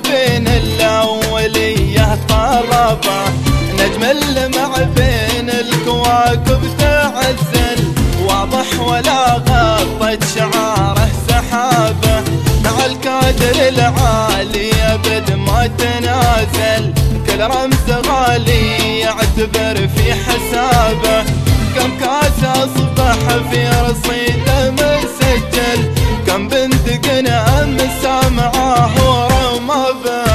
بين الأولية طلبه، نجم اللمع بين الكواكب تعزل، واضح ولا غطت شعاره سحابه، مع الكادر العالي أبد ما تنازل، كل رمز غالي يعتبر في حسابه، كم كاس أصبح في رصيده مسجل، كم بندق أمس معاه ورمى به.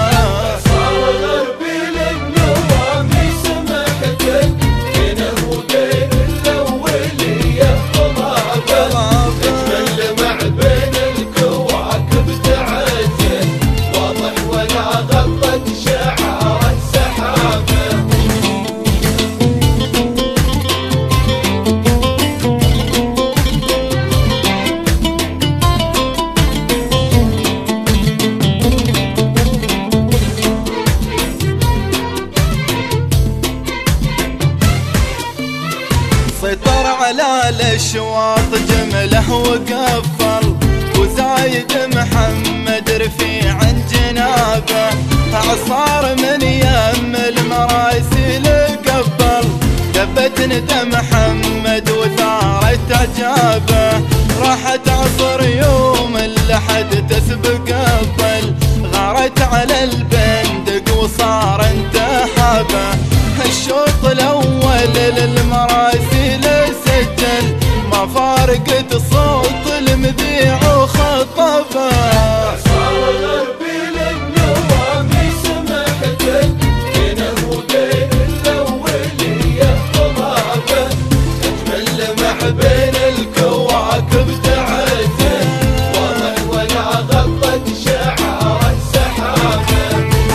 سيطر على الاشواط جمله وقفل، وزايد محمد رفيع عن جنابه، عصار من يم المراسيل قبل، دبت ندى محمد وثارت عجابه، راحت عصر يوم اللحد تسبق الظل، غارت على البندق وصار انتحابه، الشوط الاول للمراسيل سجل، ما فارقت صوت المذيع وخطبه. صار غربي للنواميس محتل، بينه وبين الاوليه طلابه، اجمل لمع بين الكواكب تعزل، واضح ولا غطت شعار السحابه.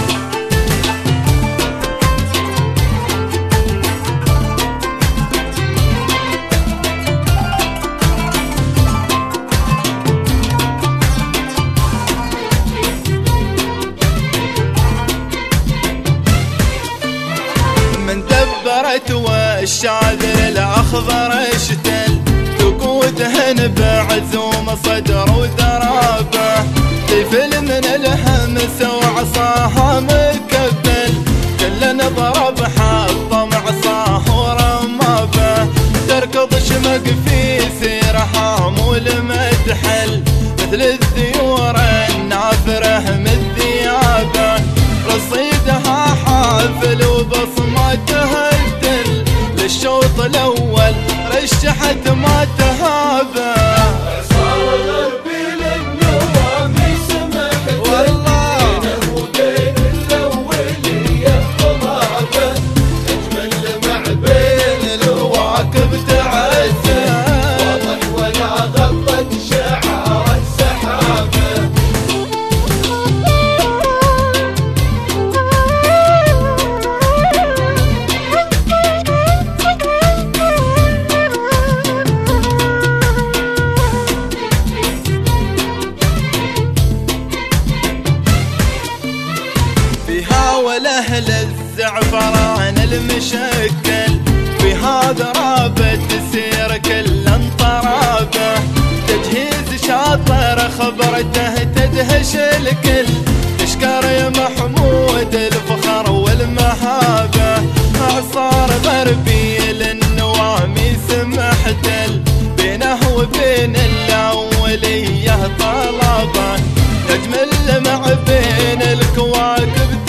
والشاذر الأخضر اشتل، تقودهن بعزوم صدر ودرابه، طفل من الهمس وعصاها مكبل، كل نضرب حطم عصاه ورمابه، تركض شمق في سيرها والمدحل، مثل الذيور النافره من ثيابه، رصيدها حافل وبصماتها الدل، للشوط الاول رشحت ما تهابه. صار غربي للنواميس محتل، بينه وبين الاوليه طلابه، اجمل لمع بين الكواكب تعزل، واضح ولا غطت شعار السحابه. والأهل الزعفران المشكل، في هذا رابط تسير كل انطرابه، تجهيز شاطر خبرته تدهش الكل، تشكر يا محمود الفخر والمهابه، اعصار غربي للنواميس محتل، بينه وبين الاوليه طلبه، نجم اللمع بين الكواكب